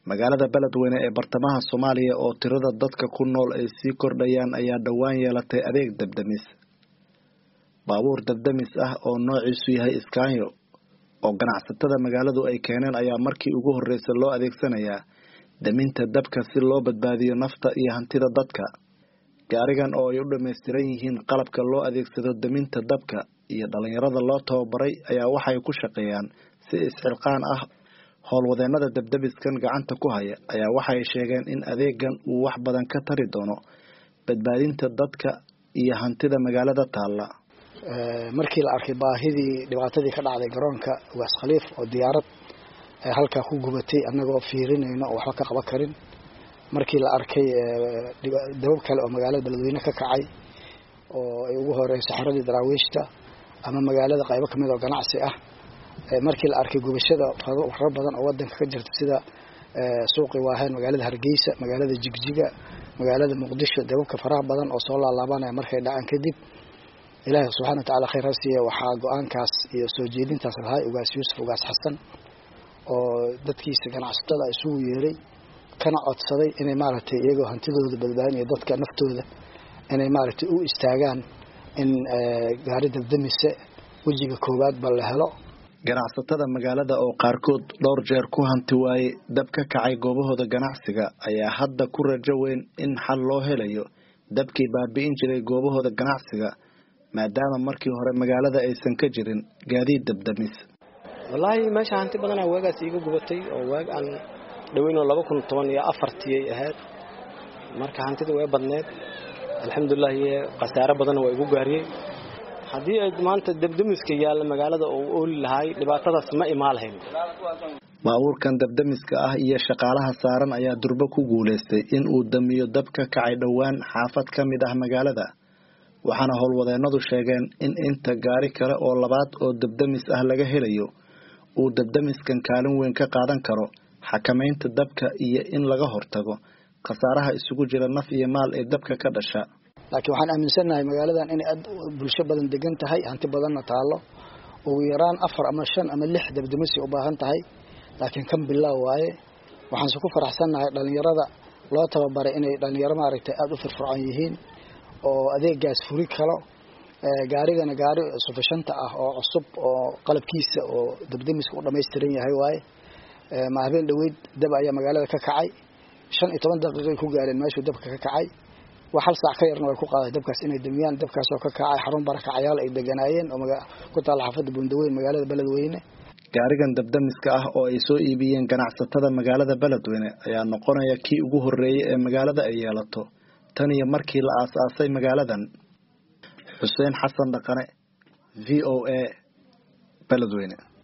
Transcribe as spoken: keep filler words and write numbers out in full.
magaalada Beledweyne ee bartamaha Soomaaliya oo tirada dadka ku nool ay sii kordhayaan ayaa dhawaan yeelatay adeeg dabdamis. Baabuur dabdamis ah oo noociisu yahay Iskaanyo oo ganacsatada magaaladu ay keeneen ayaa markii ugu horeysay loo adeegsanayaa daminta dabka si loo badbaadiyo nafta iyo hantida dadka. Gaarigan oo ay u dhameystiran yihiin qalabka loo adeegsado daminta dabka iyo dhalinyarada loo tababaray ayaa waxay ku shaqeeyaan si isxilqaan ah. howlwadeennada dabdabiskan gacanta ku haya ayaa waxay sheegeen in adeegan uu wax badan ka tari doono badbaadinta dadka iyo hantida magaalada taalla. markii la arkay baahidii dhibaatadii ka dhacday garoonka Ugaas Khaliif oo diyaarad halka ku gubatay anagoo fiirinayno oo waxba ka qaban karin, markii la arkay dabab kale oo magaalada Beledweyne ka kacay oo ay ugu horeeyay saxaradii daraawiishta ama magaalada qaybo kamid oo ganacsi ah, markii la arkay gubashada fara badan oo wadanka ka jirta sida suuqi waahayn magaalada Hargeysa, magaalada Jigjiga, magaalada Muqdisho, dababka faraha badan oo soo laalaabanaya markay dhacaan kadib Ilaahay subhanahu wa ta'ala khayr hasiya waxa go'aankaas iyo soo jeedintaas lahaay Ugaas Yuusuf Ugaas Xasan oo dadkiisa ganacsatada isugu yeeray kana codsaday inay maaragtay iyagoo hantidooda badbaadinaya dadka naftooda inay maaragtay u istaagaan in gaari dabdamise wajiga koobaad bal la helo. ganacsatada magaalada oo qaarkood dhowr jeer ku hanti waayay dab ka kacay goobahooda ganacsiga ayaa hadda ku rajo weyn in xal loo helayo dabkii baabi'in jiray goobahooda ganacsiga maadaama markii hore magaalada aysan ka jirin gaadiid dabdamis. wallahi meesha hanti badan oo waagaas iga gubatay oo waag aan dhaweyn laba kun iyo toban iyo afar tii ahayd, marka hantida way badneed alxamdulillah qasaare badan way igu gaariyay. haddii ay maanta dabdamiska yaal magaalada oo ooli lahay dhibaatadaas ma imaan lahayn. baabuurkan dabdamiska ah iyo shaqaalaha saaran ayaa durba ku guuleystay in uu damiyo dab ka kacay dhawaan xaafad ka mid ah magaalada, waxaana howlwadeennadu sheegeen in inta gaari kale oo labaad oo dabdamis ah laga helayo uu dabdamiskan kaalin weyn ka qaadan karo xakamaynta dabka iyo in laga hortago khasaaraha isugu jira naf iyo maal ee dabka ka dhasha. laakiin waxaan aaminsanahay magaaladan in aad bulsho badan degan tahay, hanti badanna taalo, ugu yaraan afar ama shan ama lix dabdamisi u baahan tahay, laakiin kan bilaa waaye. waxaan ku faraxsanahay dhalinyarada loo tababaray inay dhalinyaro maaragtay aad u firfircoon yihiin oo adeegaas furi karo. gaarigana gaari sufashanta ah oo cusub oo qalabkiisa oo dabdamiska u dhameystiran yahay waaye. ma habeen dhaweyd dab ayaa magaalada ka kacay, shan iyo toban daqiiqo ku gaareen meeshuu dabka ka kacay, wax hal saac ka yarna way ku qaaday dabkaas inay damiyaan. dabkaas oo ka kacay xarun barakacayaal ay deganaayeen oo ku taal xaafadda Buundaweyn magaalada Beledweyne. gaarigan dabdamiska ah oo ay soo iibiyeen ganacsatada magaalada Beledweyne ayaa noqonaya kii ugu horeeyay ee magaalada ay yeelato tan iyo markii la aasaasay magaaladan. Xuseen Xasan Dhaqane, V O A, Beledweyne.